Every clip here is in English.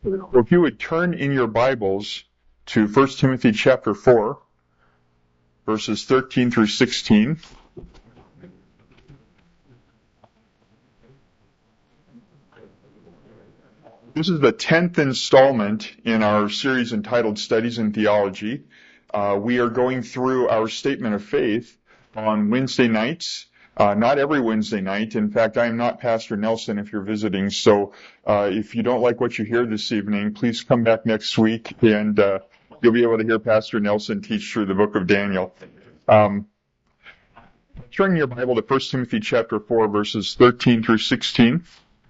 Well, if you would turn in your Bibles to 1 Timothy chapter 4, verses 13 through 16. This is the 10th installment in our series entitled Studies in Theology. We are going through our statement of faith on Wednesday nights. Not every Wednesday night. In fact, I am not Pastor Nelson if you're visiting. So if you don't like what you hear this evening, please come back next week and you'll be able to hear Pastor Nelson teach through the book of Daniel. Turn your Bible to 1 Timothy chapter 4, verses 13 through 16.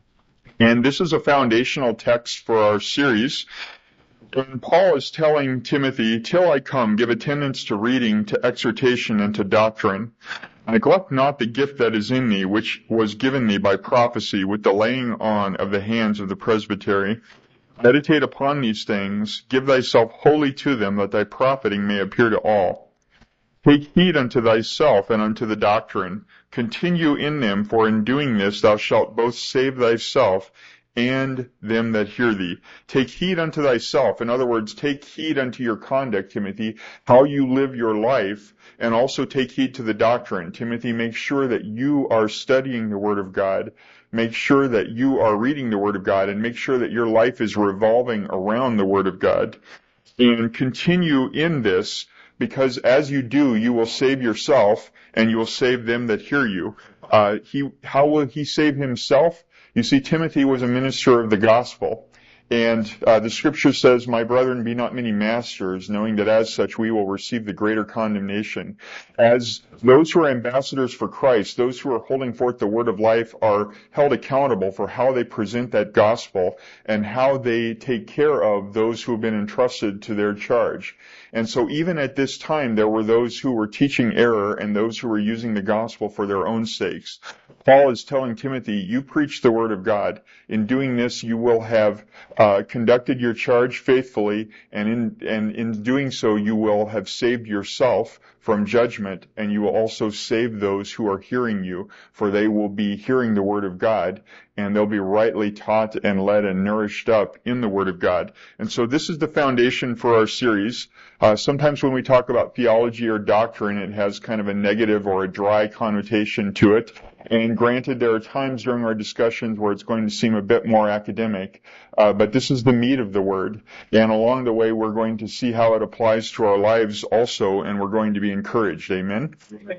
And this is a foundational text for our series. And Paul is telling Timothy, "Till I come, give attendance to reading, to exhortation, and to doctrine. Neglect not the gift that is in thee, which was given thee by prophecy, with the laying on of the hands of the presbytery. Meditate upon these things, give thyself wholly to them, that thy profiting may appear to all. Take heed unto thyself and unto the doctrine. Continue in them, for in doing this thou shalt both save thyself and them that hear thee." Take heed unto thyself. In other words, take heed unto your conduct, Timothy, how you live your life, and also take heed to the doctrine. Timothy, make sure that you are studying the Word of God. Make sure that you are reading the Word of God, and make sure that your life is revolving around the Word of God. And continue in this, because as you do, you will save yourself, and you will save them that hear you. How will he save himself? You see, Timothy was a minister of the gospel. And the scripture says, "My brethren, be not many masters, knowing that as such we will receive the greater condemnation." As those who are ambassadors for Christ, those who are holding forth the word of life, are held accountable for how they present that gospel and how they take care of those who have been entrusted to their charge. And so even at this time, there were those who were teaching error and those who were using the gospel for their own sakes. Paul is telling Timothy, you preach the word of God. In doing this, you will have conducted your charge faithfully, and in doing so, you will have saved yourself from judgment, and you will also save those who are hearing you, for they will be hearing the word of God, and they'll be rightly taught and led and nourished up in the word of God. And so this is the foundation for our series. Sometimes when we talk about theology or doctrine, it has kind of a negative or a dry connotation to it. And granted, there are times during our discussions where it's going to seem a bit more academic, but this is the meat of the word. And along the way, we're going to see how it applies to our lives also, and we're going to be encouraged. Amen?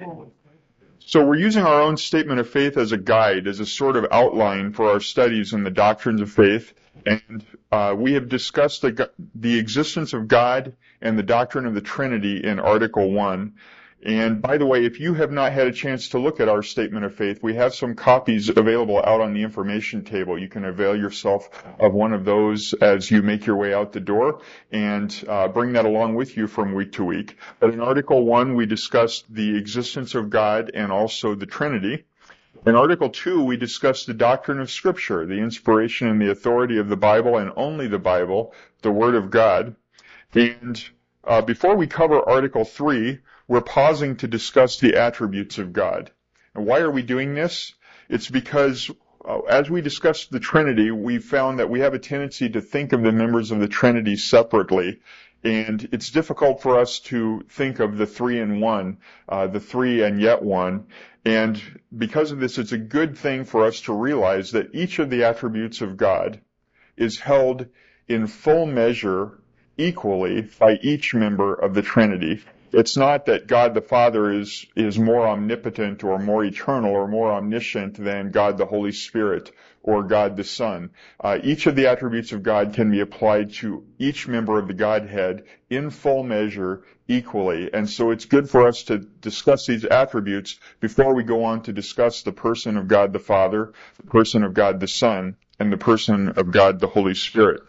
So we're using our own statement of faith as a guide, as a sort of outline for our studies in the doctrines of faith. And we have discussed the existence of God and the doctrine of the Trinity in Article 1. And by the way, if you have not had a chance to look at our statement of faith, we have some copies available out on the information table. You can avail yourself of one of those as you make your way out the door and bring that along with you from week to week. But in Article 1, we discussed the existence of God and also the Trinity. In Article 2, we discussed the doctrine of Scripture, the inspiration and the authority of the Bible, and only the Bible, the Word of God. And before we cover Article 3, we're pausing to discuss the attributes of God. And why are we doing this? It's because as we discuss the Trinity, we found that we have a tendency to think of the members of the Trinity separately. And it's difficult for us to think of the three in one, the three and yet one. And because of this, it's a good thing for us to realize that each of the attributes of God is held in full measure equally by each member of the Trinity. It's not that God the Father is more omnipotent or more eternal or more omniscient than God the Holy Spirit or God the Son. Each of the attributes of God can be applied to each member of the Godhead in full measure equally. And so it's good for us to discuss these attributes before we go on to discuss the person of God the Father, the person of God the Son, and the person of God the Holy Spirit.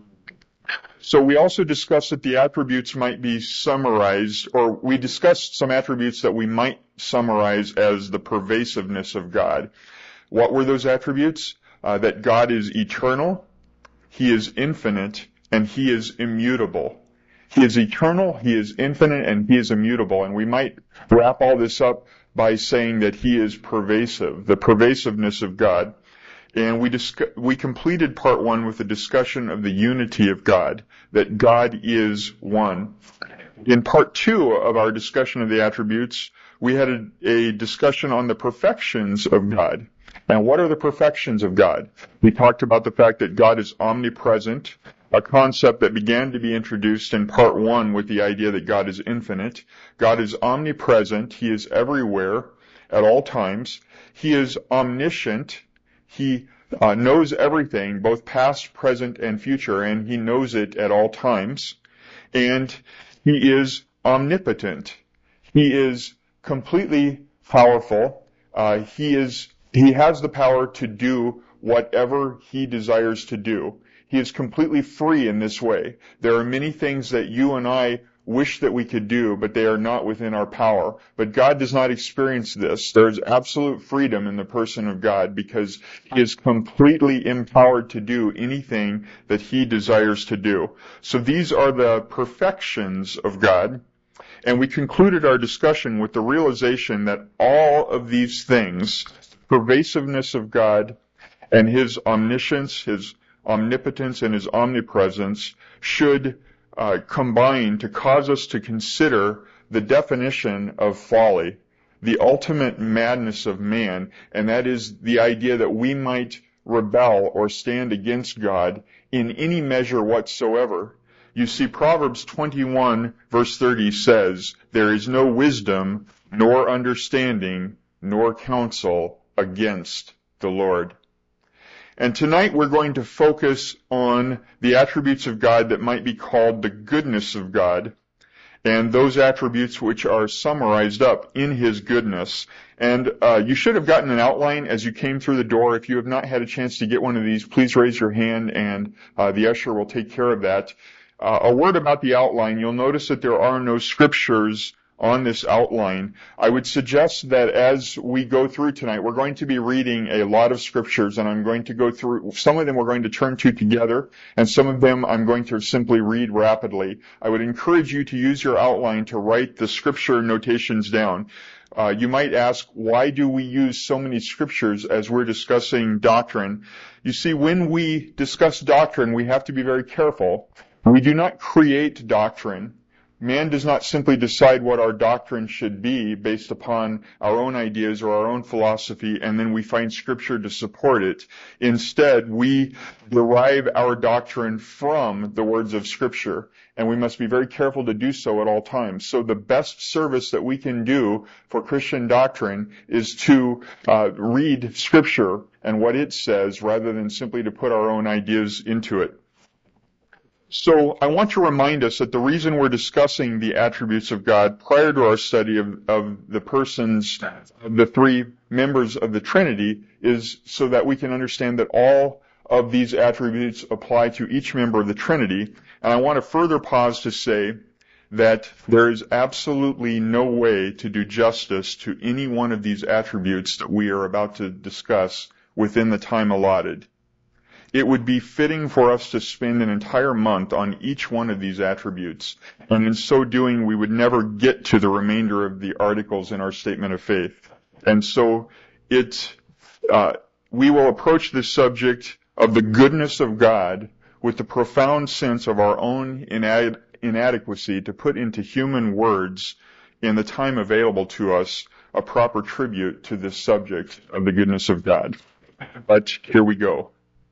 So we also discussed that the attributes might be summarized, or we discussed some attributes that we might summarize as the pervasiveness of God. What were those attributes? That God is eternal, He is infinite, and He is immutable. He is eternal, He is infinite, and He is immutable. And we might wrap all this up by saying that He is pervasive, the pervasiveness of God. And we completed part 1 with a discussion of the unity of God, that God is one. In part 2 of our discussion of the attributes, we had a discussion on the perfections of God. And what are the perfections of God? We talked about the fact that God is omnipresent, a concept that began to be introduced in part 1 with the idea that God is infinite. God is omnipresent. He is everywhere at all times. He is omniscient. He knows everything, both past, present, and future, and He knows it at all times. And He is omnipotent. He is completely powerful. He has the power to do whatever He desires to do. He is completely free in this way. There are many things that you and I wish that we could do, but they are not within our power. But God does not experience this. There is absolute freedom in the person of God because He is completely empowered to do anything that He desires to do. So these are the perfections of God. And we concluded our discussion with the realization that all of these things, pervasiveness of God and His omniscience, His omnipotence, and His omnipresence should combine to cause us to consider the definition of folly, the ultimate madness of man, and that is the idea that we might rebel or stand against God in any measure whatsoever. You see, Proverbs 21 verse 30 says, "There is no wisdom, nor understanding, nor counsel against the Lord." And tonight we're going to focus on the attributes of God that might be called the goodness of God, and those attributes which are summarized up in His goodness. And you should have gotten an outline as you came through the door. If you have not had a chance to get one of these, please raise your hand, and the usher will take care of that. A word about the outline. You'll notice that there are no scriptures on this outline. I would suggest that as we go through tonight, we're going to be reading a lot of scriptures, and I'm going to go through, some of them we're going to turn to together, and some of them I'm going to simply read rapidly. I would encourage you to use your outline to write the scripture notations down. You might ask, why do we use so many scriptures as we're discussing doctrine? You see, when we discuss doctrine, we have to be very careful. We do not create doctrine. Man does not simply decide what our doctrine should be based upon our own ideas or our own philosophy, and then we find Scripture to support it. Instead, we derive our doctrine from the words of Scripture, and we must be very careful to do so at all times. So the best service that we can do for Christian doctrine is to read Scripture and what it says rather than simply to put our own ideas into it. So I want to remind us that the reason we're discussing the attributes of God prior to our study of the persons, the three members of the Trinity, is so that we can understand that all of these attributes apply to each member of the Trinity. And I want to further pause to say that there is absolutely no way to do justice to any one of these attributes that we are about to discuss within the time allotted. It would be fitting for us to spend an entire month on each one of these attributes, and in so doing, we would never get to the remainder of the articles in our statement of faith. And so we will approach this subject of the goodness of God with the profound sense of our own inadequacy to put into human words, in the time available to us, a proper tribute to this subject of the goodness of God. But here we go.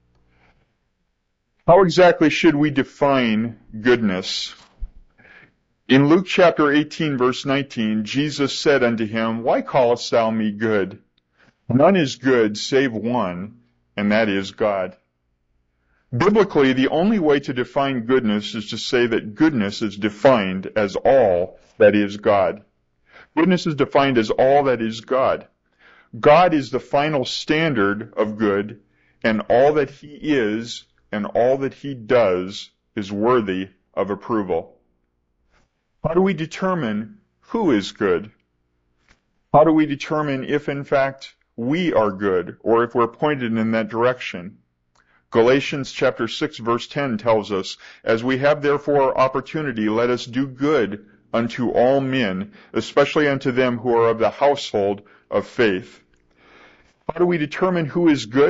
How exactly should we define goodness? In Luke chapter 18, verse 19, Jesus said unto him, "Why callest thou me good? None is good save one, and that is God." Biblically, the only way to define goodness is to say that goodness is defined as all that is God. Goodness is defined as all that is God. God is the final standard of good, and all that He is and all that He does is worthy of approval. How do we determine who is good? How do we determine if, in fact, we are good, or if we're pointed in that direction? Galatians chapter 6, verse 10 tells us, "As we have therefore opportunity, let us do good unto all men, especially unto them who are of the household of faith." How do we determine who is good?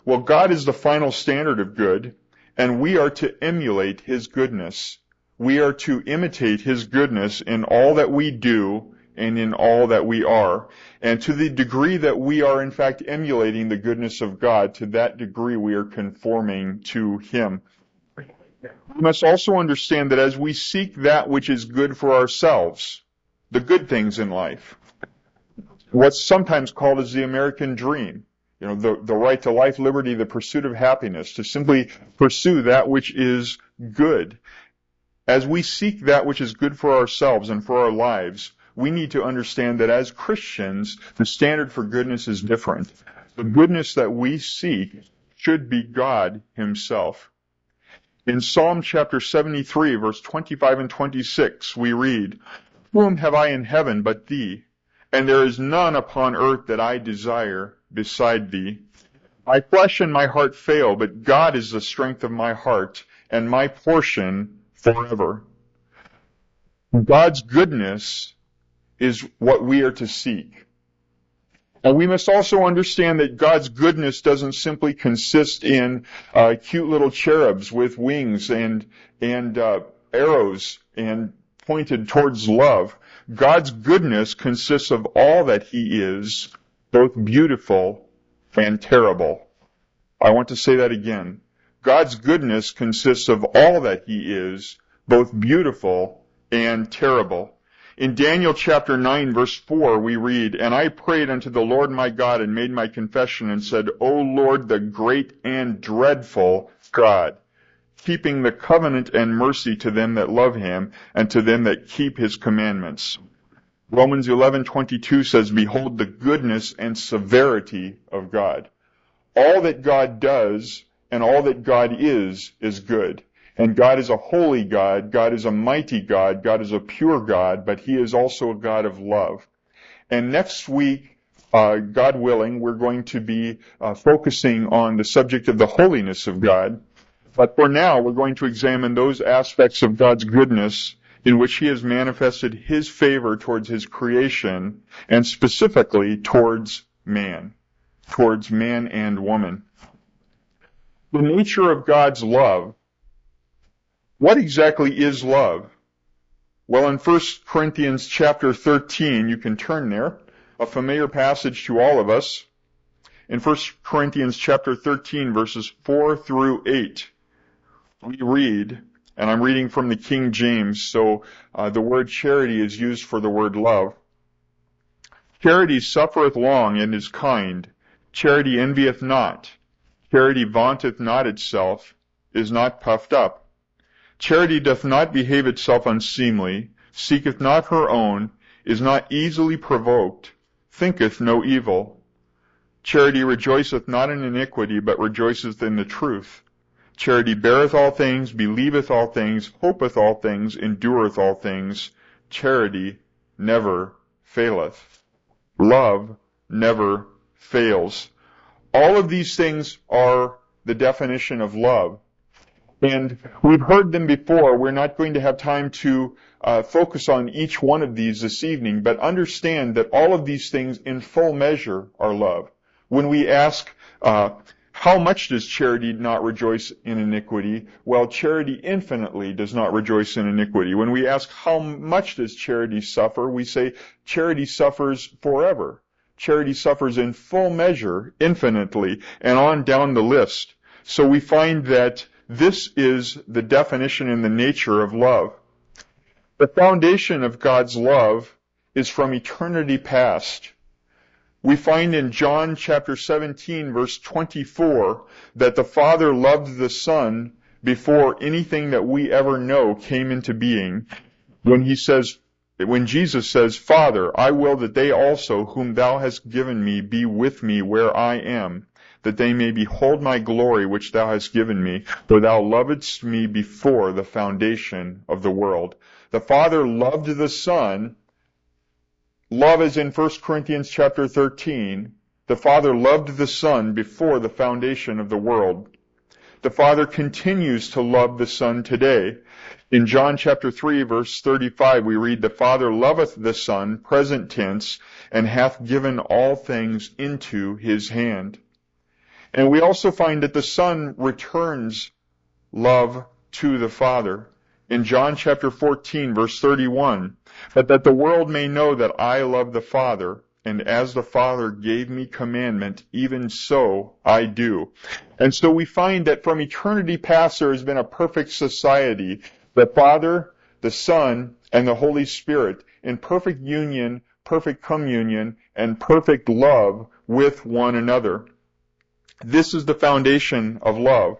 Well, God is the final standard of good, and we are to emulate His goodness. We are to imitate His goodness in all that we do and in all that we are. And to the degree that we are in fact emulating the goodness of God, to that degree we are conforming to Him. We must also understand that as we seek that which is good for ourselves, the good things in life, what's sometimes called as the American dream, the right to life, liberty, the pursuit of happiness, to simply pursue that which is good. As we seek that which is good for ourselves and for our lives, we need to understand that as Christians, the standard for goodness is different. The goodness that we seek should be God Himself. In Psalm chapter 73, verse 25 and 26, we read, "Whom have I in heaven but Thee? And there is none upon earth that I desire beside Thee. My flesh and my heart fail, but God is the strength of my heart and my portion forever." God's goodness is what we are to seek. And we must also understand that God's goodness doesn't simply consist in cute little cherubs with wings and arrows and pointed towards love. God's goodness consists of all that He is, both beautiful and terrible. I want to say that again. God's goodness consists of all that He is, both beautiful and terrible. In Daniel chapter 9, verse 4, we read, "And I prayed unto the Lord my God, and made my confession, and said, O Lord, the great and dreadful God, keeping the covenant and mercy to them that love Him, and to them that keep His commandments." Romans 11:22 says, "Behold the goodness and severity of God." All that God does and all that God is good. And God is a holy God, God is a mighty God, God is a pure God, but He is also a God of love. And next week, God willing, we're going to be focusing on the subject of the holiness of God. But for now, we're going to examine those aspects of God's goodness in which He has manifested His favor towards His creation, and specifically towards man and woman. The nature of God's love. What exactly is love? Well, in 1 Corinthians chapter 13, you can turn there, a familiar passage to all of us. In 1 Corinthians chapter 13, verses 4 through 8, we read, and I'm reading from the King James, so the word charity is used for the word love. "Charity suffereth long and is kind. Charity envieth not. Charity vaunteth not itself, is not puffed up. Charity doth not behave itself unseemly, seeketh not her own, is not easily provoked, thinketh no evil. Charity rejoiceth not in iniquity, but rejoiceth in the truth. Charity beareth all things, believeth all things, hopeth all things, endureth all things. Charity never faileth." Love never fails. All of these things are the definition of love. And we've heard them before. We're not going to have time to focus on each one of these this evening, but understand that all of these things in full measure are love. When we ask, how much does charity not rejoice in iniquity? Well, charity infinitely does not rejoice in iniquity. When we ask, how much does charity suffer? We say, charity suffers forever. Charity suffers in full measure, infinitely, and on down the list. So we find that this is the definition and the nature of love. The foundation of God's love is from eternity past. We find in John chapter 17, verse 24, that the Father loved the Son before anything that we ever know came into being. When Jesus says, "Father, I will that they also, whom thou hast given me, be with me where I am, that they may behold my glory which thou hast given me, for thou lovedst me before the foundation of the world." The Father loved the Son. Love is in 1 Corinthians chapter 13. The Father loved the Son before the foundation of the world. The Father continues to love the Son today. In John chapter 3, verse 35, we read, "The Father loveth the Son," present tense, "and hath given all things into His hand." And we also find that the Son returns love to the Father. In John chapter 14, verse 31, but that the world may know that I love the Father, and as the Father gave me commandment, even so I do. And so we find that from eternity past there has been a perfect society, the Father, the Son, and the Holy Spirit in perfect union, perfect communion, and perfect love with one another. This is the foundation of love.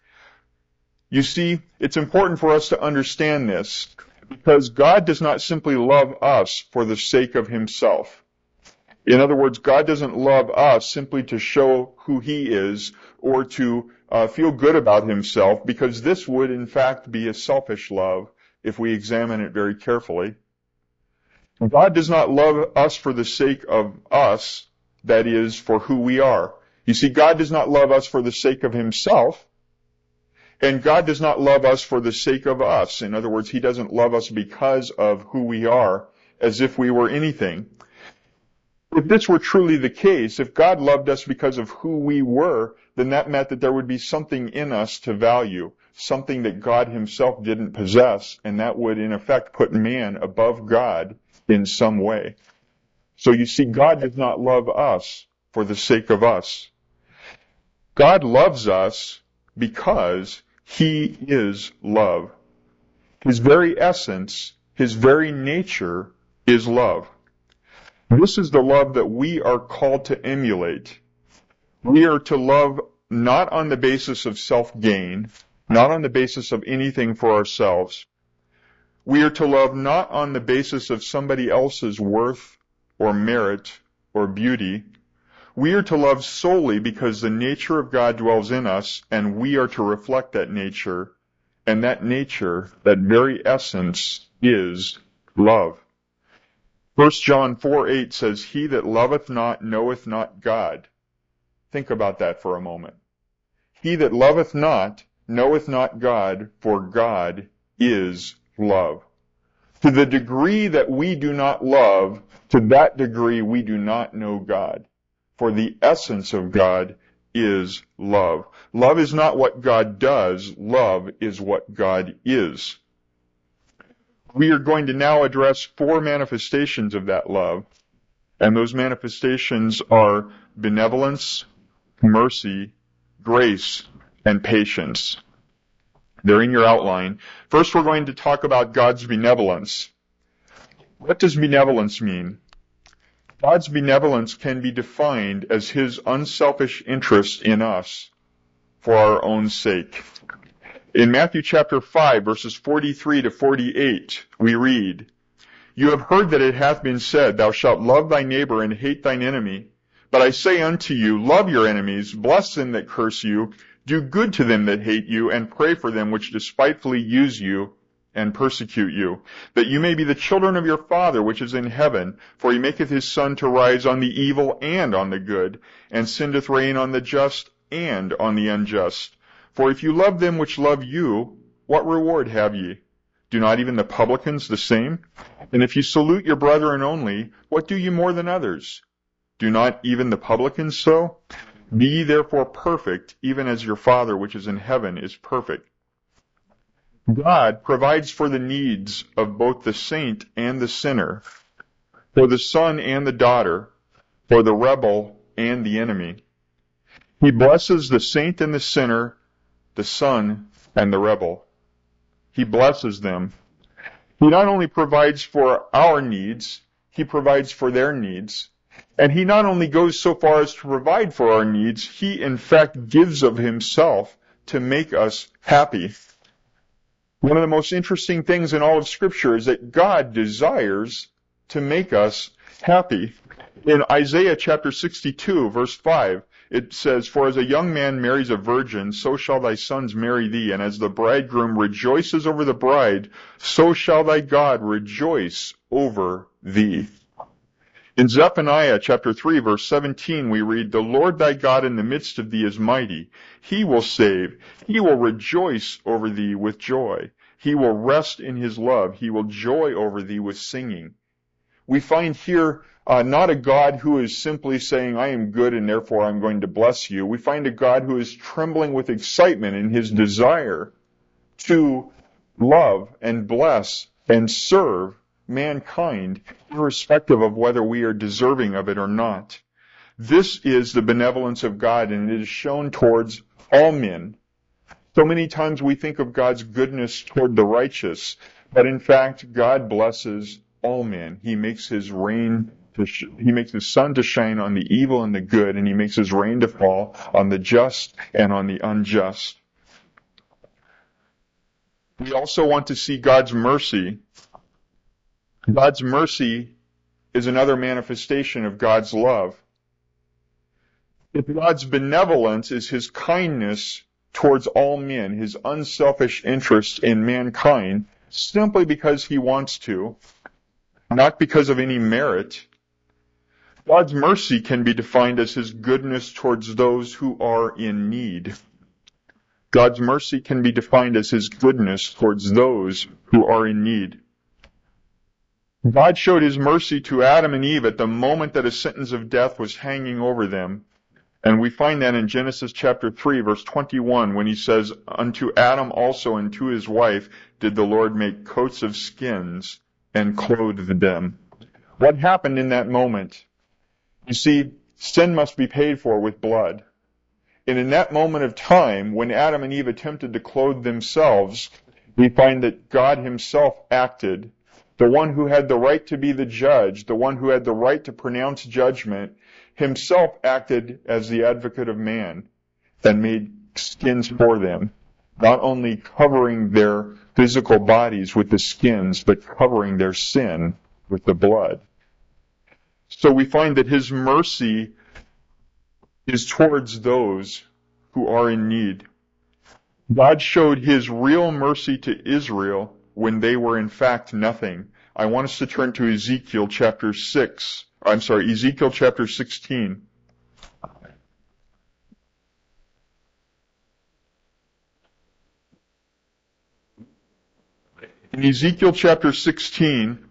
You see, it's important for us to understand this because God does not simply love us for the sake of himself. In other words, God doesn't love us simply to show who he is or to feel good about himself, because this would in fact be a selfish love if we examine it very carefully. God does not love us for the sake of us, that is, for who we are. You see, God does not love us for the sake of himself, and God does not love us for the sake of us. In other words, he doesn't love us because of who we are, as if we were anything. If this were truly the case, if God loved us because of who we were, then that meant that there would be something in us to value, something that God himself didn't possess, and that would in effect put man above God in some way. So you see, God does not love us for the sake of us. God loves us because he is love. His very essence, his very nature is love. This is the love that we are called to emulate. We are to love not on the basis of self-gain, not on the basis of anything for ourselves. We are to love not on the basis of somebody else's worth or merit or beauty. We are to love solely because the nature of God dwells in us, and we are to reflect that nature, and that nature, that very essence, is love. 1 John 4:8 says, he that loveth not knoweth not God. Think about that for a moment. He that loveth not knoweth not God, for God is love. To the degree that we do not love, to that degree we do not know God. For the essence of God is love. Love is not what God does. Love is what God is. We are going to now address 4 manifestations of that love. And those manifestations are benevolence, mercy, grace, and patience. They're in your outline. First, we're going to talk about God's benevolence. What does benevolence mean? God's benevolence can be defined as his unselfish interest in us for our own sake. In Matthew chapter 5, verses 43 to 48, we read, you have heard that it hath been said, thou shalt love thy neighbor and hate thine enemy. But I say unto you, love your enemies, bless them that curse you, do good to them that hate you, and pray for them which despitefully use you and persecute you, that you may be the children of your Father which is in heaven. For he maketh his sun to rise on the evil and on the good, and sendeth rain on the just and on the unjust. For if you love them which love you, what reward have ye? Do not even the publicans the same? And if you salute your brethren only, what do you more than others? Do not even the publicans so? Be ye therefore perfect, even as your Father which is in heaven is perfect. God provides for the needs of both the saint and the sinner, for the son and the daughter, for the rebel and the enemy. He blesses the saint and the sinner, the son and the rebel. He blesses them. He not only provides for our needs, he provides for their needs. And he not only goes so far as to provide for our needs, he in fact gives of himself to make us happy. One of the most interesting things in all of Scripture is that God desires to make us happy. In Isaiah chapter 62, verse 5, it says, for as a young man marries a virgin, so shall thy sons marry thee, and as the bridegroom rejoices over the bride, so shall thy God rejoice over thee. In Zephaniah chapter 3, verse 17, we read, the Lord thy God in the midst of thee is mighty. He will save. He will rejoice over thee with joy. He will rest in his love. He will joy over thee with singing. We find here not a God who is simply saying, I am good and therefore I'm going to bless you. We find a God who is trembling with excitement in his desire to love and bless and serve mankind, irrespective of whether we are deserving of it or not. This is the benevolence of God, and it is shown towards all men. So many times we think of God's goodness toward the righteous, but in fact, God blesses all men. He makes his sun to shine on the evil and the good, and he makes his rain to fall on the just and on the unjust. We also want to see God's mercy. God's mercy is another manifestation of God's love. If God's benevolence is his kindness towards all men, his unselfish interest in mankind, simply because he wants to, not because of any merit, God's mercy can be defined as his goodness towards those who are in need. God's mercy can be defined as his goodness towards those who are in need. God showed his mercy to Adam and Eve at the moment that a sentence of death was hanging over them. And we find that in Genesis chapter 3, verse 21, when he says, Unto Adam also and to his wife did the Lord make coats of skins and clothed them. What happened in that moment? You see, sin must be paid for with blood. And in that moment of time, when Adam and Eve attempted to clothe themselves, we find that God himself acted. The one who had the right to be the judge, the one who had the right to pronounce judgment, himself acted as the advocate of man and made skins for them, not only covering their physical bodies with the skins, but covering their sin with the blood. So we find that his mercy is towards those who are in need. God showed his real mercy to Israel when they were in fact nothing. I want us to turn to Ezekiel chapter 16. In Ezekiel chapter 16,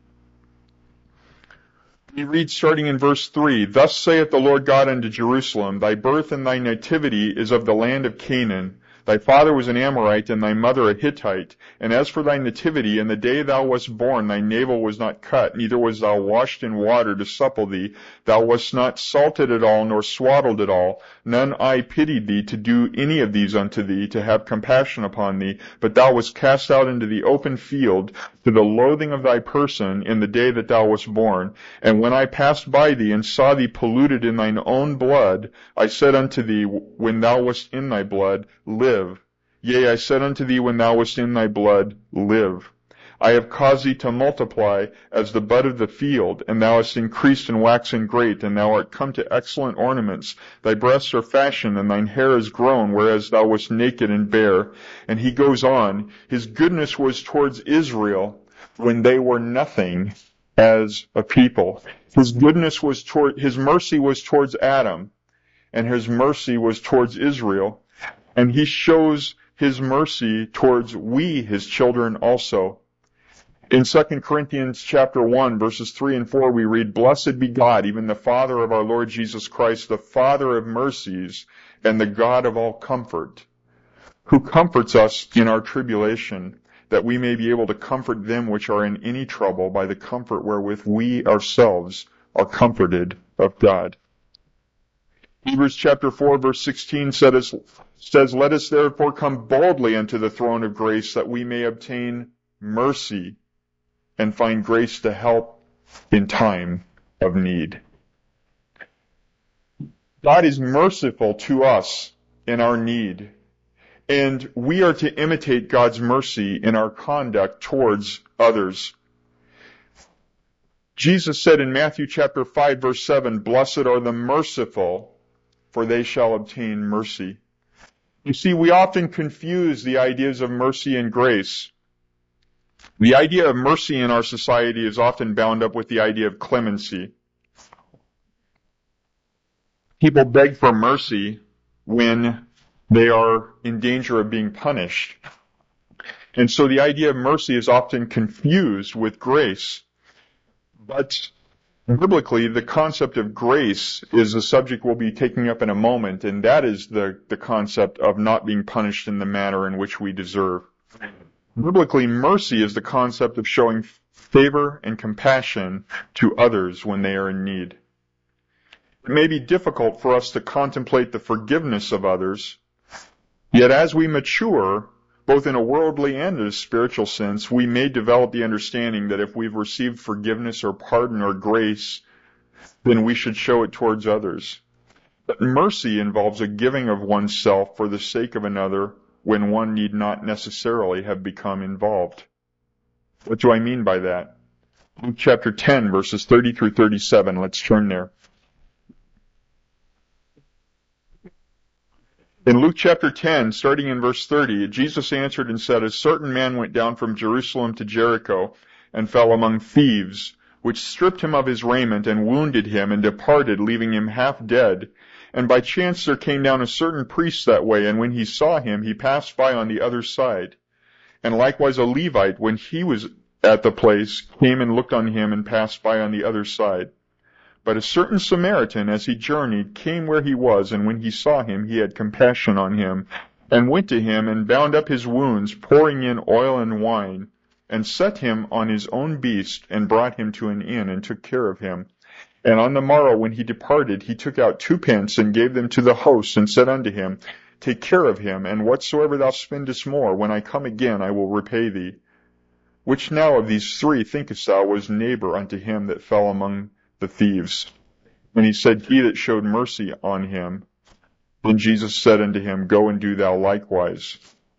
we read starting in verse 3, Thus saith the Lord God unto Jerusalem, Thy birth and thy nativity is of the land of Canaan. Thy father was an Amorite, and thy mother a Hittite. And as for thy nativity, in the day thou wast born, thy navel was not cut, neither was thou washed in water to supple thee. Thou wast not salted at all, nor swaddled at all. None eye pitied thee to do any of these unto thee, to have compassion upon thee. But thou wast cast out into the open field, to the loathing of thy person, in the day that thou wast born. And when I passed by thee, and saw thee polluted in thine own blood, I said unto thee, when thou wast in thy blood, live. Yea, I said unto thee when thou wast in thy blood, live. I have caused thee to multiply as the bud of the field, and thou hast increased and waxen great, and thou art come to excellent ornaments. Thy breasts are fashioned, and thine hair is grown, whereas thou wast naked and bare. And he goes on, his goodness was towards Israel when they were nothing as a people. His mercy was towards Adam, and his mercy was towards Israel. And he shows his mercy towards we, his children, also. In 2 Corinthians chapter 1, verses 3 and 4, we read, Blessed be God, even the Father of our Lord Jesus Christ, the Father of mercies, and the God of all comfort, who comforts us in our tribulation, that we may be able to comfort them which are in any trouble by the comfort wherewith we ourselves are comforted of God. Hebrews chapter 4, verse 16 says, Let us therefore come boldly unto the throne of grace, that we may obtain mercy and find grace to help in time of need. God is merciful to us in our need, and we are to imitate God's mercy in our conduct towards others. Jesus said in Matthew chapter 5, verse 7, Blessed are the merciful, for they shall obtain mercy. You see, we often confuse the ideas of mercy and grace. The idea of mercy in our society is often bound up with the idea of clemency. People beg for mercy when they are in danger of being punished. And so the idea of mercy is often confused with grace. But Biblically, the concept of grace is a subject we'll be taking up in a moment, and that is the concept of not being punished in the manner in which we deserve. Biblically, mercy is the concept of showing favor and compassion to others when they are in need. It may be difficult for us to contemplate the forgiveness of others, yet as we mature, both in a worldly and a spiritual sense, we may develop the understanding that if we've received forgiveness or pardon or grace, then we should show it towards others. But mercy involves a giving of oneself for the sake of another when one need not necessarily have become involved. What do I mean by that? Luke chapter 10, verses 30 through 37. Let's turn there. In Luke chapter 10, starting in verse 30, Jesus answered and said, "A certain man went down from Jerusalem to Jericho and fell among thieves, which stripped him of his raiment and wounded him and departed, leaving him half dead. And by chance there came down a certain priest that way, and when he saw him, he passed by on the other side. And likewise a Levite, when he was at the place, came and looked on him and passed by on the other side. But a certain Samaritan, as he journeyed, came where he was, and when he saw him, he had compassion on him, and went to him, and bound up his wounds, pouring in oil and wine, and set him on his own beast, and brought him to an inn, and took care of him. And on the morrow, when he departed, he took out 2 pence, and gave them to the host, and said unto him, Take care of him, and whatsoever thou spendest more, when I come again, I will repay thee. Which now of these 3 thinkest thou was neighbor unto him that fell among the thieves? And he said, He that showed mercy on him. Then Jesus said unto him, Go and do thou likewise.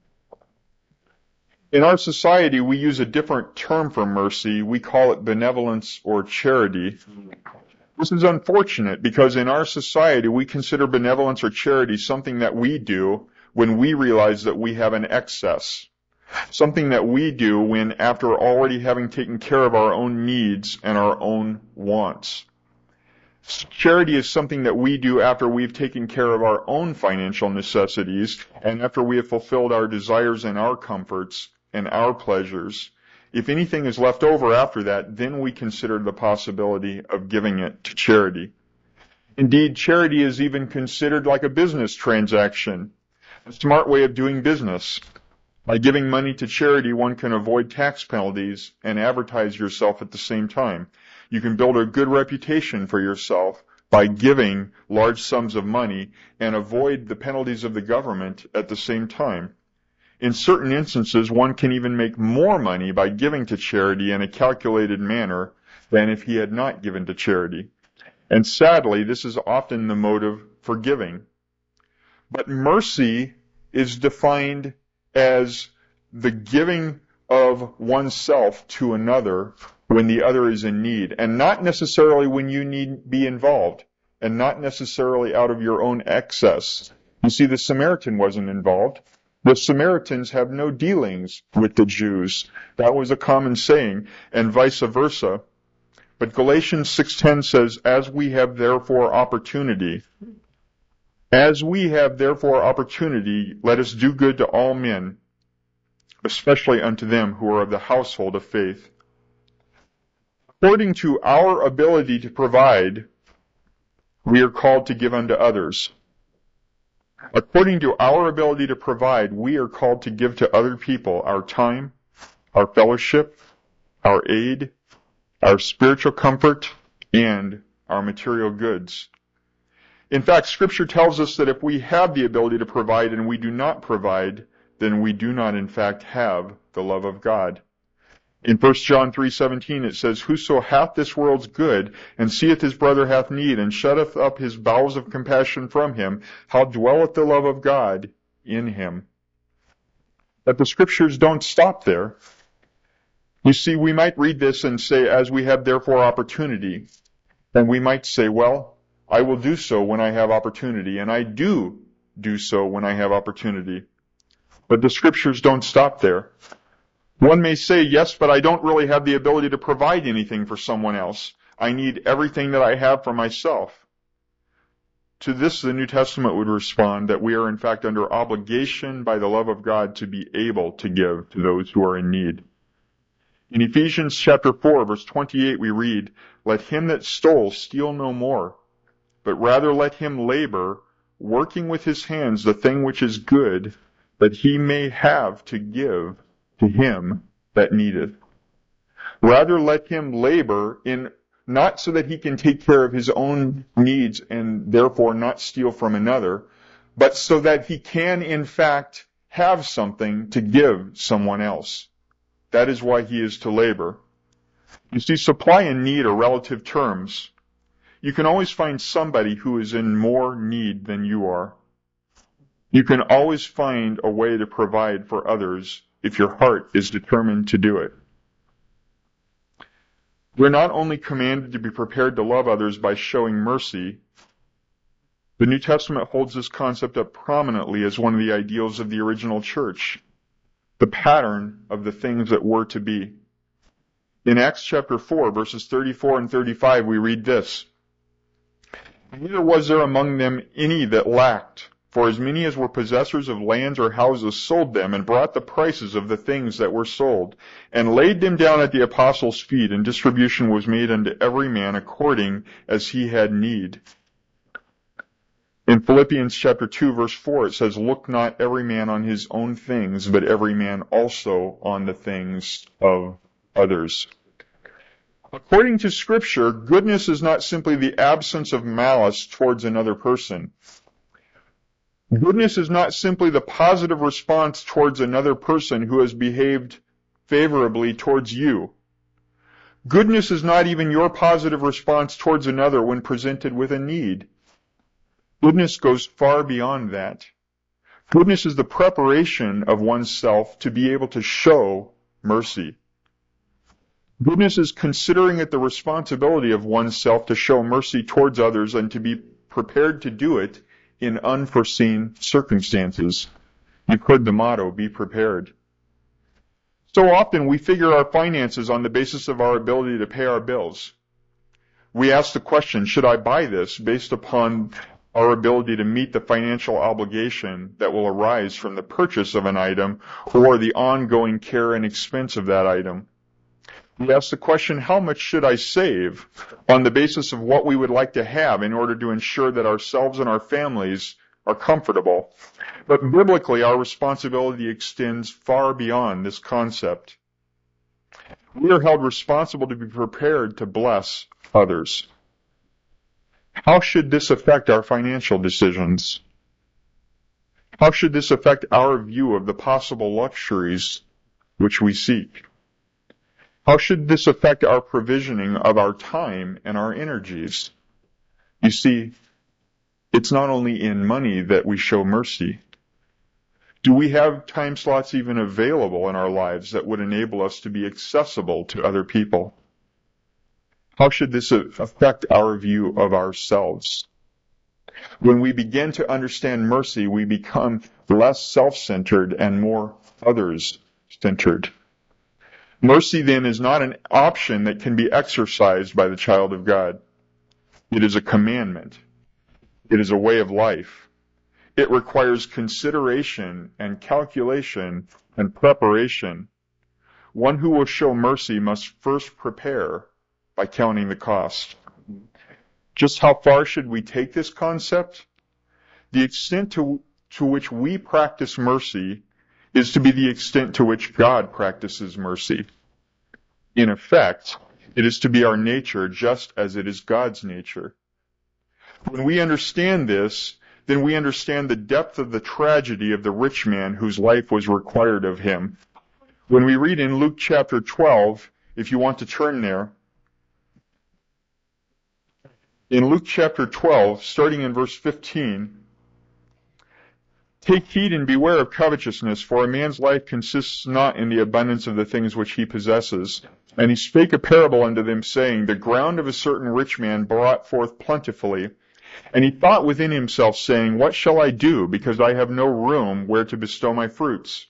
In our society, we use a different term for mercy. We call it benevolence or charity. This is unfortunate because in our society, we consider benevolence or charity something that we do when we realize that we have an excess. Something that we do when, after already having taken care of our own needs and our own wants. Charity is something that we do after we've taken care of our own financial necessities and after we have fulfilled our desires and our comforts and our pleasures. If anything is left over after that, then we consider the possibility of giving it to charity. Indeed, charity is even considered like a business transaction, a smart way of doing business. By giving money to charity, one can avoid tax penalties and advertise yourself at the same time. You can build a good reputation for yourself by giving large sums of money and avoid the penalties of the government at the same time. In certain instances, one can even make more money by giving to charity in a calculated manner than if he had not given to charity. And sadly, this is often the motive for giving. But mercy is defined as the giving of oneself to another when the other is in need, and not necessarily when you need be involved, and not necessarily out of your own excess. You see, the Samaritan wasn't involved. The Samaritans have no dealings with the Jews. That was a common saying, and vice versa. But Galatians 6:10 says, As we have therefore opportunity, let us do good to all men, especially unto them who are of the household of faith. According to our ability to provide, we are called to give unto others. According to our ability to provide, we are called to give to other people our time, our fellowship, our aid, our spiritual comfort, and our material goods. In fact, Scripture tells us that if we have the ability to provide and we do not provide, then we do not in fact have the love of God. In 1 John 3:17 it says, Whoso hath this world's good, and seeth his brother hath need, and shutteth up his bowels of compassion from him, how dwelleth the love of God in him? But the Scriptures don't stop there. You see, we might read this and say, as we have therefore opportunity, and we might say, well, I will do so when I have opportunity, and I do so when I have opportunity. But the Scriptures don't stop there. One may say, yes, but I don't really have the ability to provide anything for someone else. I need everything that I have for myself. To this, the New Testament would respond that we are in fact under obligation by the love of God to be able to give to those who are in need. In Ephesians chapter 4, verse 28, we read, "Let him that stole steal no more, but rather let him labor, working with his hands the thing which is good, that he may have to give to him that needeth." Rather let him labor in not so that he can take care of his own needs and therefore not steal from another, but so that he can in fact have something to give someone else. That is why he is to labor. You see, supply and need are relative terms. You can always find somebody who is in more need than you are. You can always find a way to provide for others if your heart is determined to do it. We're not only commanded to be prepared to love others by showing mercy. The New Testament holds this concept up prominently as one of the ideals of the original church, the pattern of the things that were to be. In Acts chapter 4, verses 34 and 35, we read this, "Neither was there among them any that lacked, for as many as were possessors of lands or houses sold them, and brought the prices of the things that were sold, and laid them down at the apostles' feet, and distribution was made unto every man according as he had need." In Philippians chapter 2, verse 4, it says, "Look not every man on his own things, but every man also on the things of others." According to Scripture, goodness is not simply the absence of malice towards another person. Goodness is not simply the positive response towards another person who has behaved favorably towards you. Goodness is not even your positive response towards another when presented with a need. Goodness goes far beyond that. Goodness is the preparation of oneself to be able to show mercy. Goodness is considering it the responsibility of oneself to show mercy towards others and to be prepared to do it in unforeseen circumstances. You've heard the motto, be prepared. So often we figure our finances on the basis of our ability to pay our bills. We ask the question, should I buy this, based upon our ability to meet the financial obligation that will arise from the purchase of an item or the ongoing care and expense of that item. We ask the question, how much should I save, on the basis of what we would like to have in order to ensure that ourselves and our families are comfortable. But biblically, our responsibility extends far beyond this concept. We are held responsible to be prepared to bless others. How should this affect our financial decisions? How should this affect our view of the possible luxuries which we seek? How should this affect our provisioning of our time and our energies? You see, it's not only in money that we show mercy. Do we have time slots even available in our lives that would enable us to be accessible to other people? How should this affect our view of ourselves? When we begin to understand mercy, we become less self-centered and more others-centered. Mercy, then, is not an option that can be exercised by the child of God. It is a commandment. It is a way of life. It requires consideration and calculation and preparation. One who will show mercy must first prepare by counting the cost. Just how far should we take this concept? The extent to which we practice mercy is to be the extent to which God practices mercy. In effect, it is to be our nature just as it is God's nature. When we understand this, then we understand the depth of the tragedy of the rich man whose life was required of him. When we read in Luke chapter 12, if you want to turn there, in Luke chapter 12, starting in verse 15, "Take heed and beware of covetousness, for a man's life consists not in the abundance of the things which he possesses. And he spake a parable unto them, saying, The ground of a certain rich man brought forth plentifully. And he thought within himself, saying, What shall I do, because I have no room where to bestow my fruits?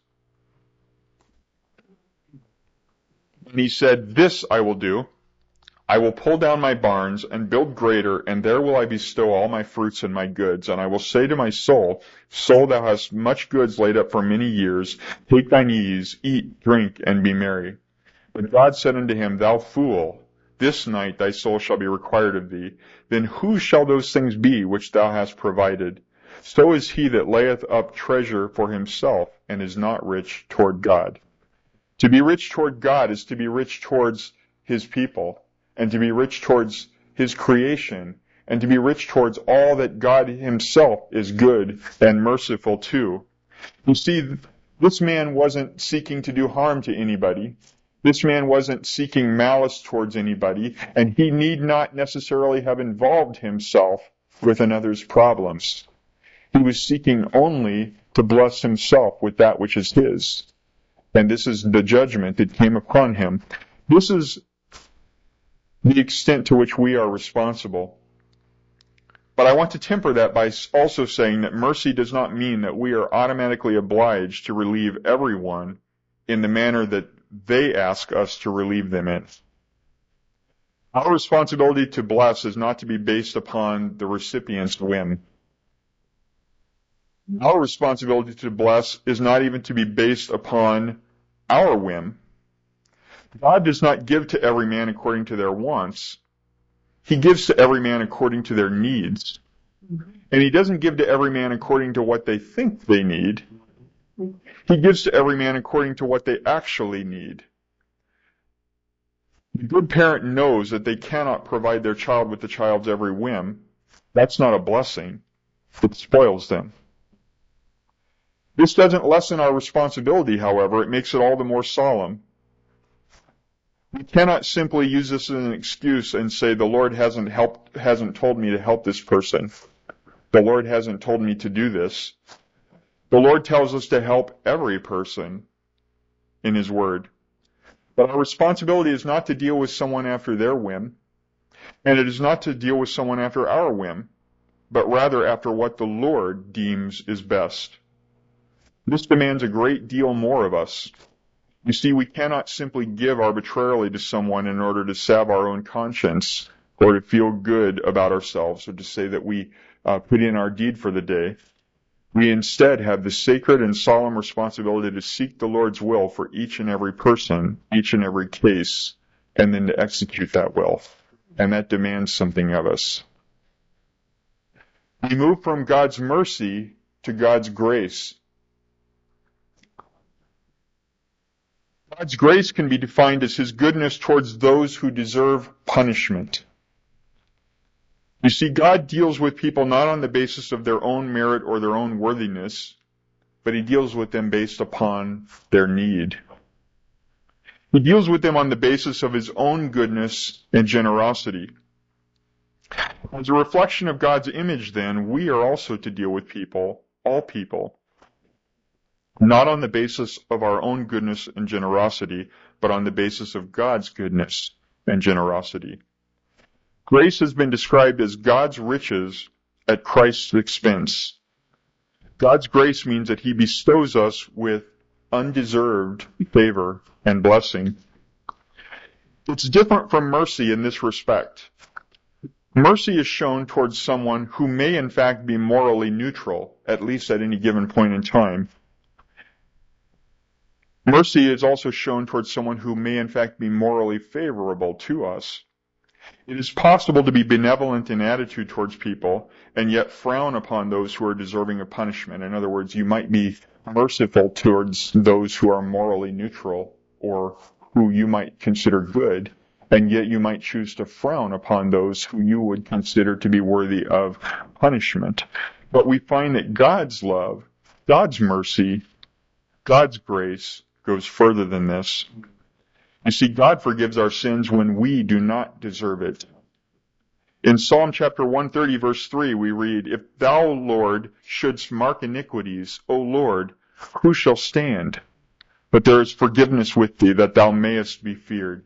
And he said, This I will do. I will pull down my barns and build greater, and there will I bestow all my fruits and my goods. And I will say to my soul, Soul, thou hast much goods laid up for many years. Take thine ease, eat, drink, and be merry. But God said unto him, Thou fool, this night thy soul shall be required of thee. Then whose shall those things be which thou hast provided? So is he that layeth up treasure for himself, and is not rich toward God. To be rich toward God is to be rich towards his people, and to be rich towards his creation, and to be rich towards all that God himself is good and merciful to. You see, this man wasn't seeking to do harm to anybody. This man wasn't seeking malice towards anybody, and he need not necessarily have involved himself with another's problems. He was seeking only to bless himself with that which is his. And this is the judgment that came upon him. This is the extent to which we are responsible. But I want to temper that by also saying that mercy does not mean that we are automatically obliged to relieve everyone in the manner that they ask us to relieve them in. Our responsibility to bless is not to be based upon the recipient's whim. Our responsibility to bless is not even to be based upon our whim. God does not give to every man according to their wants. He gives to every man according to their needs. And he doesn't give to every man according to what they think they need. He gives to every man according to what they actually need. The good parent knows that they cannot provide their child with the child's every whim. That's not a blessing. It spoils them. This doesn't lessen our responsibility, however. It makes it all the more solemn. We cannot simply use this as an excuse and say, the Lord hasn't told me to help this person. The Lord hasn't told me to do this. The Lord tells us to help every person in His Word. But our responsibility is not to deal with someone after their whim, and it is not to deal with someone after our whim, but rather after what the Lord deems is best. This demands a great deal more of us. You see, we cannot simply give arbitrarily to someone in order to salve our own conscience or to feel good about ourselves or to say that we put in our deed for the day. We instead have the sacred and solemn responsibility to seek the Lord's will for each and every person, each and every case, and then to execute that will. And that demands something of us. We move from God's mercy to God's grace. God's grace can be defined as His goodness towards those who deserve punishment. You see, God deals with people not on the basis of their own merit or their own worthiness, but He deals with them based upon their need. He deals with them on the basis of His own goodness and generosity. As a reflection of God's image, then, we are also to deal with people, all people, not on the basis of our own goodness and generosity, but on the basis of God's goodness and generosity. Grace has been described as God's riches at Christ's expense. God's grace means that He bestows us with undeserved favor and blessing. It's different from mercy in this respect. Mercy is shown towards someone who may in fact be morally neutral, at least at any given point in time. Mercy is also shown towards someone who may in fact be morally favorable to us. It is possible to be benevolent in attitude towards people and yet frown upon those who are deserving of punishment. In other words, you might be merciful towards those who are morally neutral or who you might consider good, and yet you might choose to frown upon those who you would consider to be worthy of punishment. But we find that God's love, God's mercy, God's grace goes further than this. You see, God forgives our sins when we do not deserve it. In Psalm chapter 130, verse 3, we read, If thou, Lord, shouldst mark iniquities, O Lord, who shall stand? But there is forgiveness with thee, that thou mayest be feared.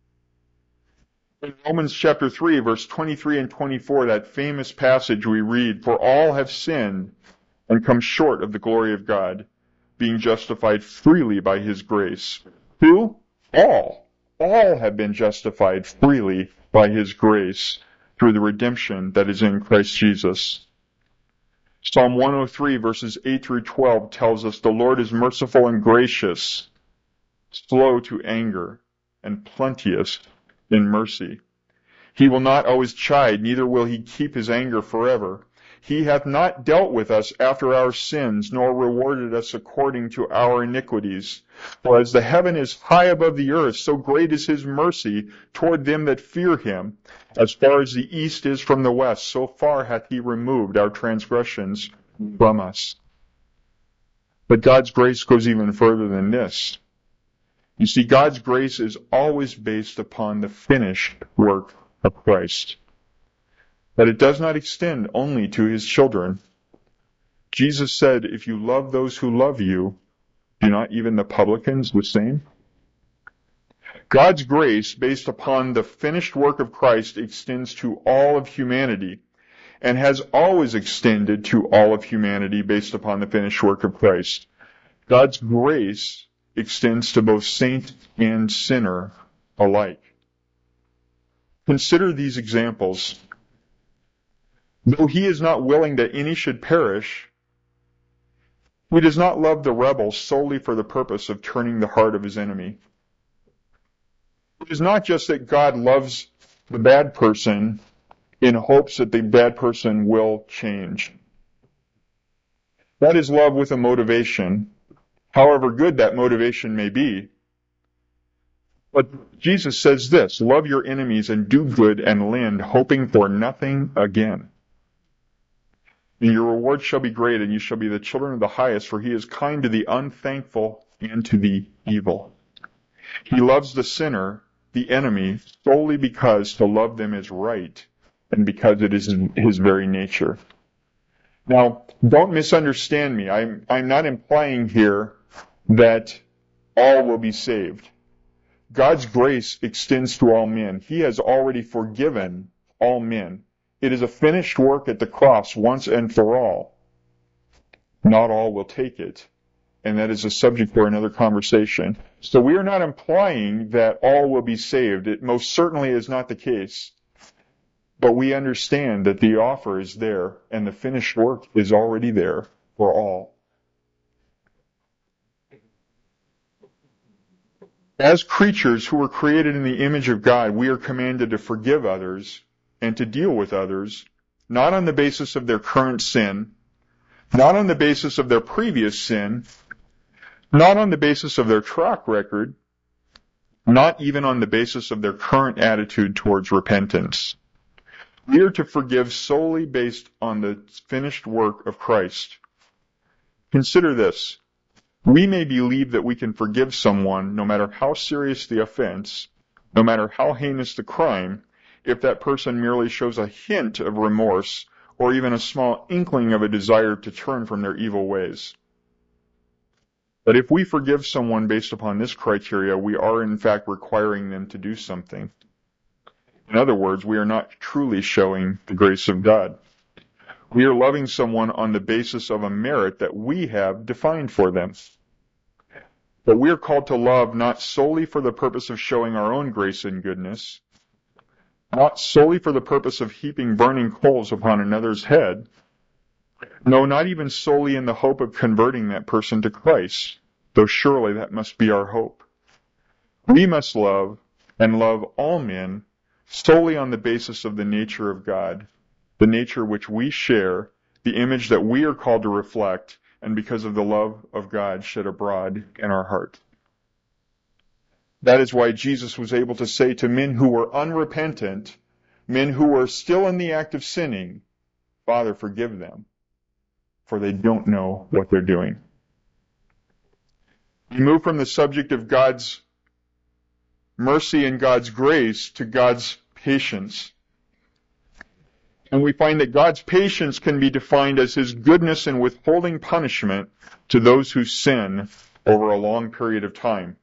In Romans chapter 3, verse 23 and 24, that famous passage we read, For all have sinned and come short of the glory of God, being justified freely by His grace. Who? All. All have been justified freely by His grace through the redemption that is in Christ Jesus. Psalm 103 verses 8 through 12 tells us the Lord is merciful and gracious, slow to anger, and plenteous in mercy. He will not always chide, neither will he keep his anger forever. He hath not dealt with us after our sins, nor rewarded us according to our iniquities. For as the heaven is high above the earth, so great is his mercy toward them that fear him. As far as the east is from the west, so far hath he removed our transgressions from us. But God's grace goes even further than this. You see, God's grace is always based upon the finished work of Christ. But it does not extend only to his children. Jesus said, if you love those who love you, do not even the publicans the same? God's grace, based upon the finished work of Christ, extends to all of humanity, and has always extended to all of humanity based upon the finished work of Christ. God's grace extends to both saint and sinner alike. Consider these examples. Though he is not willing that any should perish, he does not love the rebel solely for the purpose of turning the heart of his enemy. It is not just that God loves the bad person in hopes that the bad person will change. That is love with a motivation, however good that motivation may be. But Jesus says this, love your enemies and do good and lend, hoping for nothing again. And your reward shall be great, and you shall be the children of the highest, for he is kind to the unthankful and to the evil. He loves the sinner, the enemy, solely because to love them is right, and because it is in his very nature. Now, don't misunderstand me. I'm not implying here that all will be saved. God's grace extends to all men. He has already forgiven all men. It is a finished work at the cross once and for all. Not all will take it. And that is a subject for another conversation. So we are not implying that all will be saved. It most certainly is not the case. But we understand that the offer is there and the finished work is already there for all. As creatures who were created in the image of God, we are commanded to forgive others and to deal with others, not on the basis of their current sin, not on the basis of their previous sin, not on the basis of their track record, not even on the basis of their current attitude towards repentance. We are to forgive solely based on the finished work of Christ. Consider this. We may believe that we can forgive someone no matter how serious the offense, no matter how heinous the crime, if that person merely shows a hint of remorse or even a small inkling of a desire to turn from their evil ways. But if we forgive someone based upon this criteria, we are in fact requiring them to do something. In other words, we are not truly showing the grace of God. We are loving someone on the basis of a merit that we have defined for them. But we are called to love not solely for the purpose of showing our own grace and goodness, not solely for the purpose of heaping burning coals upon another's head, no, not even solely in the hope of converting that person to Christ, though surely that must be our hope. We must love, and love all men, solely on the basis of the nature of God, the nature which we share, the image that we are called to reflect, and because of the love of God shed abroad in our heart. That is why Jesus was able to say to men who were unrepentant, men who were still in the act of sinning, Father, forgive them, for they don't know what they're doing. We move from the subject of God's mercy and God's grace to God's patience. And we find that God's patience can be defined as His goodness in withholding punishment to those who sin over a long period of time.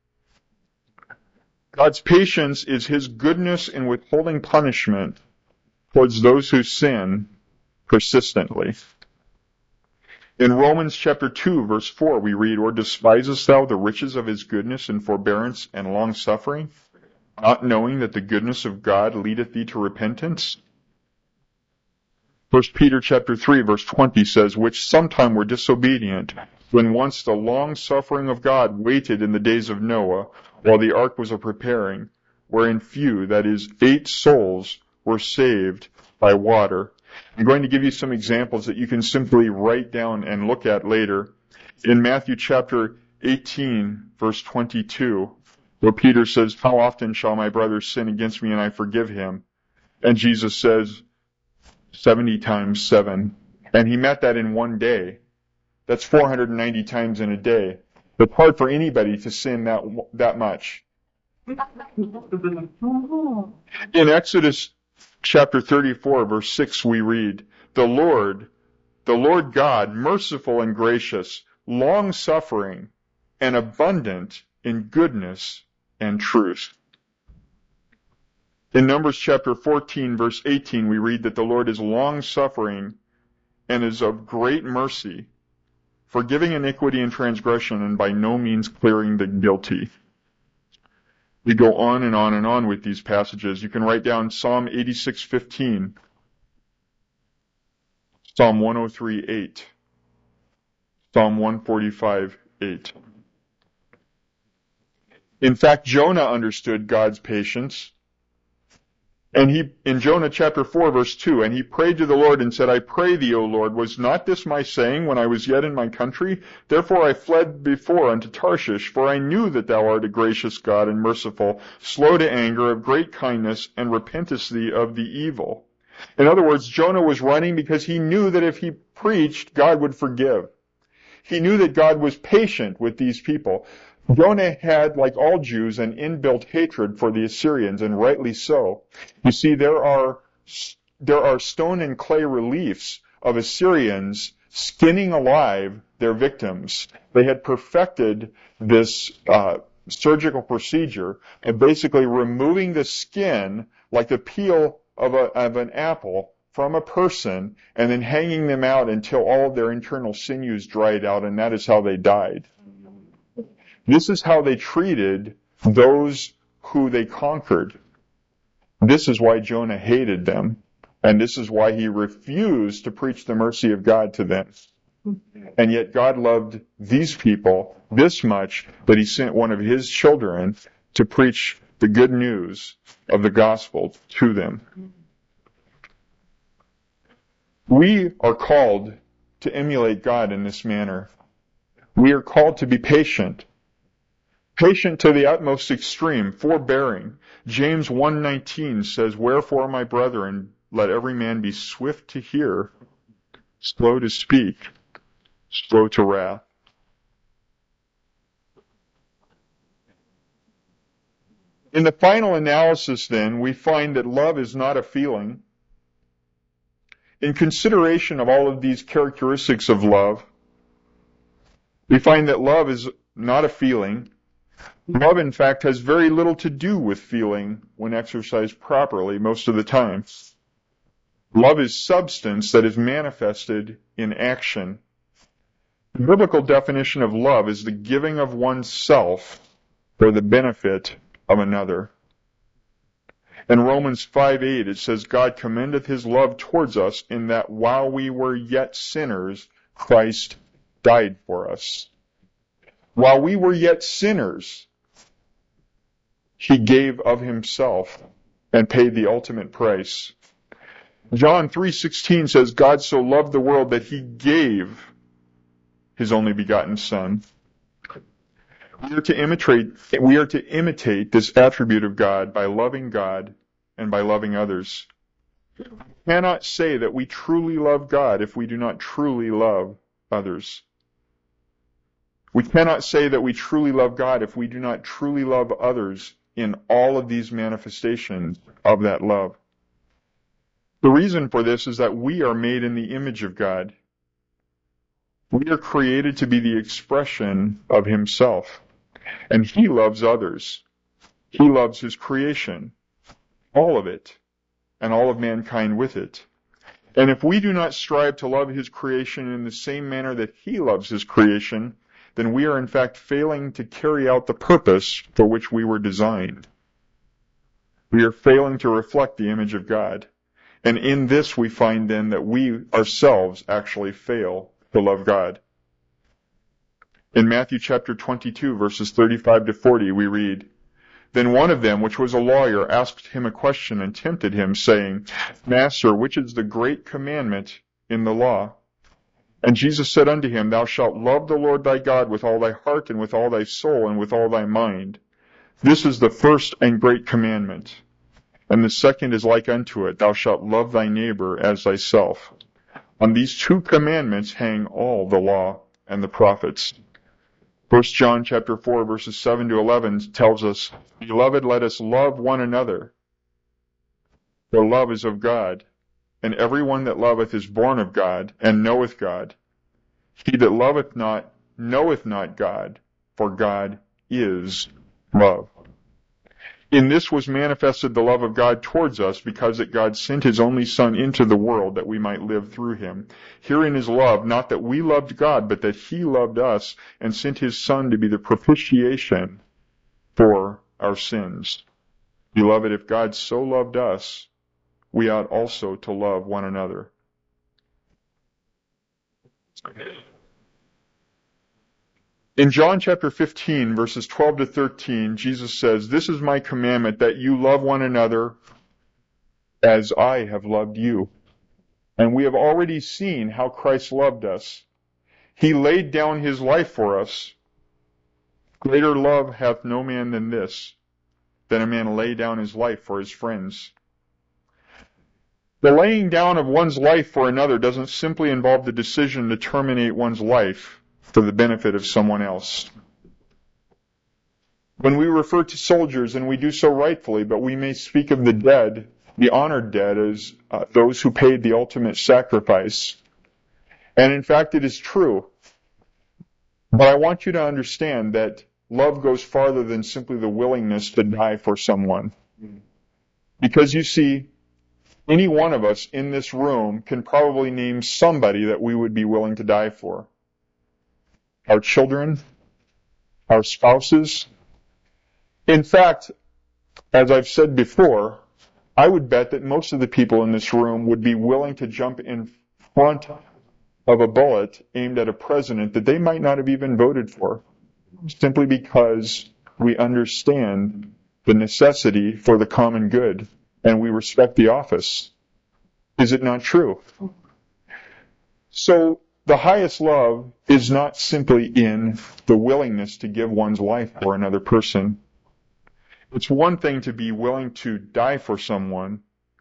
God's patience is His goodness in withholding punishment towards those who sin persistently. In Romans chapter 2, verse 4, we read, Or despisest thou the riches of His goodness and forbearance and long-suffering, not knowing that the goodness of God leadeth thee to repentance? 1 Peter chapter 3, verse 20 says, Which sometime were disobedient, when once the long suffering of God waited in the days of Noah, while the ark was a preparing, wherein few, that is, 8 souls, were saved by water. I'm going to give you some examples that you can simply write down and look at later. In Matthew chapter 18, verse 22, where Peter says, "How often shall my brother sin against me and I forgive him?" And Jesus says, 70 times 7. And he met that in one day. That's 490 times in a day. It's hard for anybody to sin that much. In Exodus chapter 34, verse 6, we read, the Lord God, merciful and gracious, long-suffering, and abundant in goodness and truth." In Numbers chapter 14, verse 18, we read that the Lord is long-suffering and is of great mercy, forgiving iniquity and transgression, and by no means clearing the guilty. We go on and on and on with these passages. You can write down Psalm 86:15, Psalm 103:8, Psalm 145:8. In fact, Jonah understood God's patience. And in Jonah chapter 4, verse 2, "And he prayed to the Lord and said, I pray thee, O Lord, was not this my saying when I was yet in my country? Therefore I fled before unto Tarshish, for I knew that thou art a gracious God and merciful, slow to anger, of great kindness, and repentest thee of the evil." In other words, Jonah was running because he knew that if he preached, God would forgive. He knew that God was patient with these people. Jonah had, like all Jews, an inbuilt hatred for the Assyrians, and rightly so. You see, there are stone and clay reliefs of Assyrians skinning alive their victims. They had perfected this surgical procedure of basically removing the skin, like the peel of an apple, from a person, and then hanging them out until all of their internal sinews dried out, and that is how they died. This is how they treated those who they conquered. This is why Jonah hated them, and this is why he refused to preach the mercy of God to them. And yet God loved these people this much that he sent one of his children to preach the good news of the gospel to them. We are called to emulate God in this manner. We are called to be patient. Patient to the utmost extreme, forbearing. James 1:19 says, "Wherefore, my brethren, let every man be swift to hear, slow to speak, slow to wrath." In the final analysis, then, we find that love is not a feeling. In consideration of all of these characteristics of love, we find that love is not a feeling. Love, in fact, has very little to do with feeling when exercised properly most of the time. Love is substance that is manifested in action. The biblical definition of love is the giving of oneself for the benefit of another. In Romans 5:8, it says, "God commendeth his love towards us in that while we were yet sinners, Christ died for us." While we were yet sinners, he gave of himself and paid the ultimate price. John 3:16 says, "God so loved the world that he gave his only begotten Son." We are to imitate this attribute of God by loving God and by loving others. We cannot say that we truly love God if we do not truly love others. We cannot say that we truly love God if we do not truly love others in all of these manifestations of that love. The reason for this is that we are made in the image of God. We are created to be the expression of himself. And he loves others. He loves his creation, all of it, and all of mankind with it. And if we do not strive to love his creation in the same manner that he loves his creation, then we are in fact failing to carry out the purpose for which we were designed. We are failing to reflect the image of God. And in this we find then that we ourselves actually fail to love God. In Matthew chapter 22, verses 35 to 40, we read, Then one of them, which was a lawyer, asked him a question and tempted him, saying, Master, which is the great commandment in the law? And Jesus said unto him, Thou shalt love the Lord thy God with all thy heart, and with all thy soul, and with all thy mind. This is the first and great commandment. And the second is like unto it, Thou shalt love thy neighbor as thyself. On these two commandments hang all the law and the prophets. 1 John chapter 4, verses 7 to 11 tells us, Beloved, let us love one another, for love is of God, and every one that loveth is born of God, and knoweth God. He that loveth not knoweth not God, for God is love. In this was manifested the love of God towards us, because that God sent his only Son into the world that we might live through him. Herein is love, not that we loved God, but that he loved us and sent his Son to be the propitiation for our sins. Beloved, if God so loved us, we ought also to love one another. In John chapter 15, verses 12 to 13, Jesus says, This is my commandment, that you love one another as I have loved you. And we have already seen how Christ loved us. He laid down his life for us. Greater love hath no man than this, that a man lay down his life for his friends. The laying down of one's life for another doesn't simply involve the decision to terminate one's life for the benefit of someone else. When we refer to soldiers, and we do so rightfully, but we may speak of the dead, the honored dead, as those who paid the ultimate sacrifice. And in fact, it is true. But I want you to understand that love goes farther than simply the willingness to die for someone. Because you see, any one of us in this room can probably name somebody that we would be willing to die for. Our children, our spouses. In fact, as I've said before, I would bet that most of the people in this room would be willing to jump in front of a bullet aimed at a president that they might not have even voted for, simply because we understand the necessity for the common good and we respect the office. Is it not true? So, the highest love is not simply in the willingness to give one's life for another person. It's one thing to be willing to die for someone.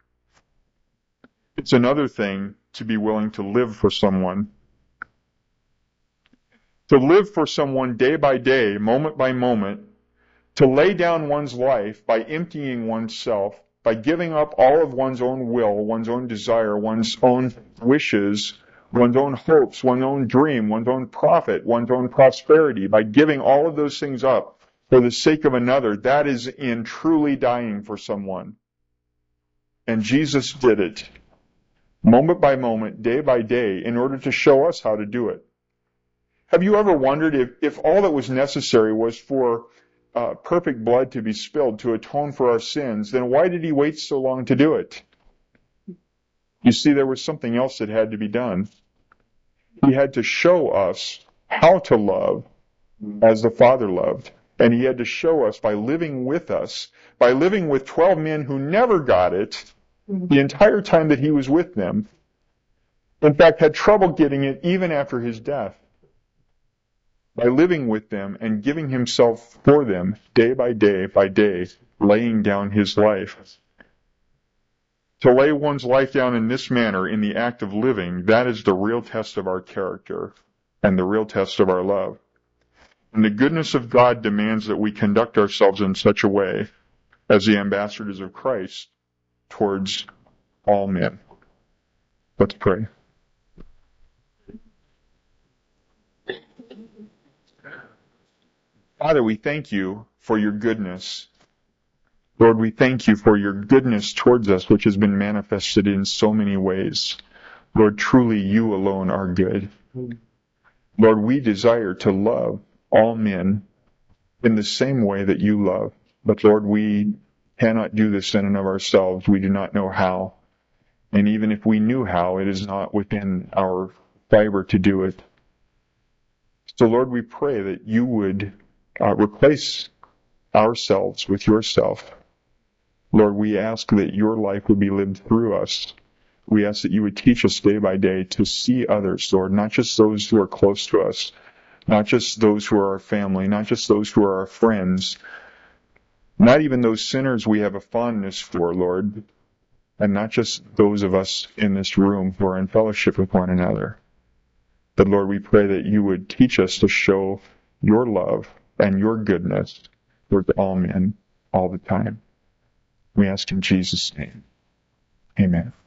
It's another thing to be willing to live for someone. To live for someone day by day, moment by moment, to lay down one's life by emptying oneself, by giving up all of one's own will, one's own desire, one's own wishes, one's own hopes, one's own dream, one's own profit, one's own prosperity, by giving all of those things up for the sake of another, that is in truly dying for someone. And Jesus did it, moment by moment, day by day, in order to show us how to do it. Have you ever wondered if all that was necessary was for perfect blood to be spilled to atone for our sins, then why did he wait so long to do it? You see, there was something else that had to be done. He had to show us how to love as the Father loved. And he had to show us by living with us, by living with 12 men who never got it the entire time that he was with them. In fact, had trouble getting it even after his death. By living with them and giving himself for them day by day, laying down his life. To lay one's life down in this manner, in the act of living, that is the real test of our character and the real test of our love. And the goodness of God demands that we conduct ourselves in such a way as the ambassadors of Christ towards all men. Let's pray. Father, we thank you for your goodness. Lord, we thank you for your goodness towards us, which has been manifested in so many ways. Lord, truly you alone are good. Lord, we desire to love all men in the same way that you love. But Lord, we cannot do this in and of ourselves. We do not know how. And even if we knew how, it is not within our fiber to do it. So, Lord, we pray that you would replace ourselves with yourself. Lord, we ask that your life would be lived through us. We ask that you would teach us day by day to see others, Lord, not just those who are close to us, not just those who are our family, not just those who are our friends, not even those sinners we have a fondness for, Lord, and not just those of us in this room who are in fellowship with one another. But Lord, we pray that you would teach us to show your love and your goodness towards all men all the time. We ask in Jesus' name. Amen.